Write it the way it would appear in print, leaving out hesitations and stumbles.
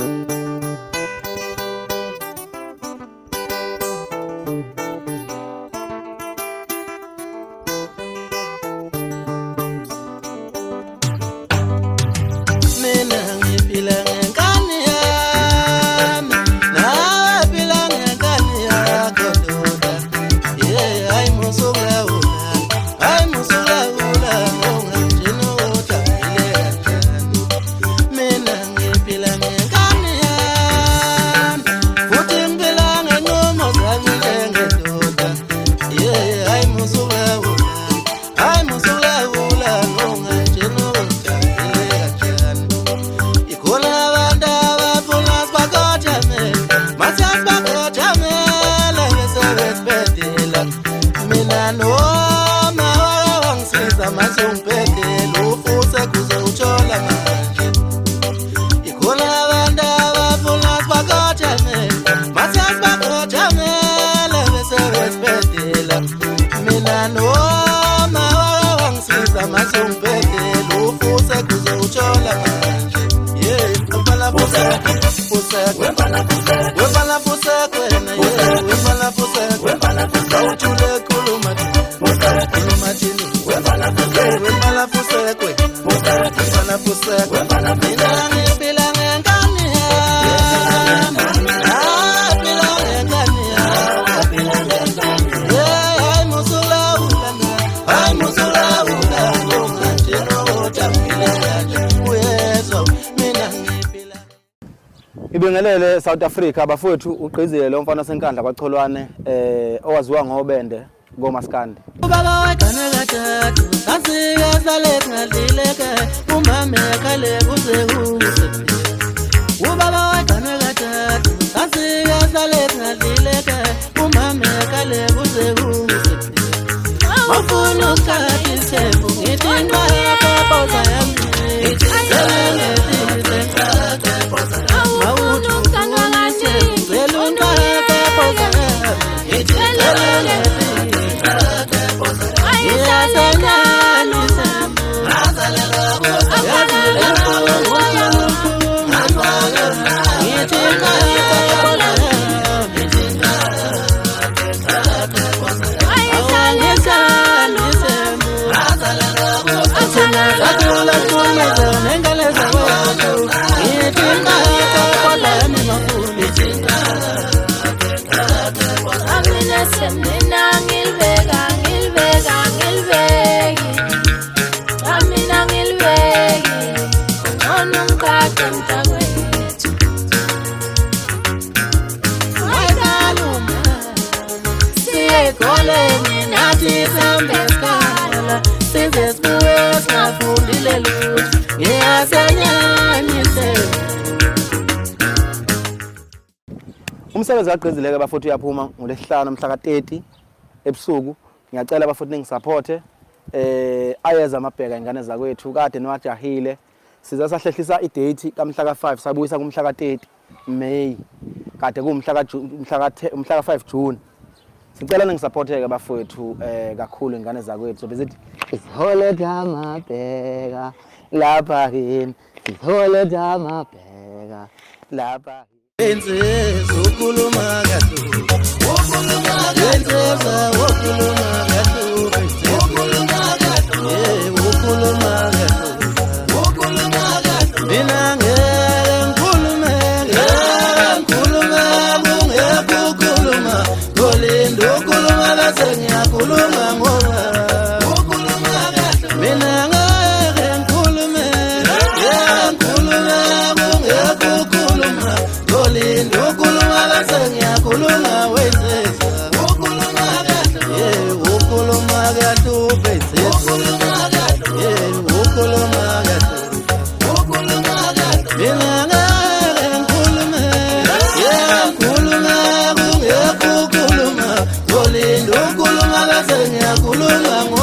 Ibingelele South Africa bafowethu ugqizile lo mfana senkandla kwaCholwane owaziwa ngoBende ngoMaskandi. Ubaba wegane kathathu asike saletha dileke umame khale kuze kuse. Ubaba wegane kathathu asike saletha dileke umame khale kuze kuse. Mafuna ukhathi sefu ngidinga yapoza yami. Umsebenzi wagqizileke abafuthi uyaphuma ngolesihlanu mhla ka30 ebusuku. Ngiyacela abafuthi ningisupporte ayeza amabheka ingane zakwethu kade niwajahile. Siza sahlehlisa idate kamhla ka5 sabuyisa kumhla ka30 May kade kumhla ka5 June. Sicela ningisupporteke abafowethu kakhulu ingane zakwethu bezithi isiholetha amabheka lapha kini isiholetha amabheka lapha Insizwa ukhuluma kahle ukhuluma insizwa ukhuluma kahle ukhuluma kahle ukhuluma kahle mina ngeke ngikhulume kungekhuluma ngolindo ukhuluma bese ngiyakhuluma ngoba ukhuluma kahle mina ngeke ngikhulume kungekhuluma ngolindo ukhuluma bese ngiyakhuluma wenzeza ukhuluma kahle ukhuluma kahle ubese ukhuluma kahle ukhuluma kahle mina ngeke ngikhulume kungekhuluma ngolindo ukhuluma bese ngiyakhuluma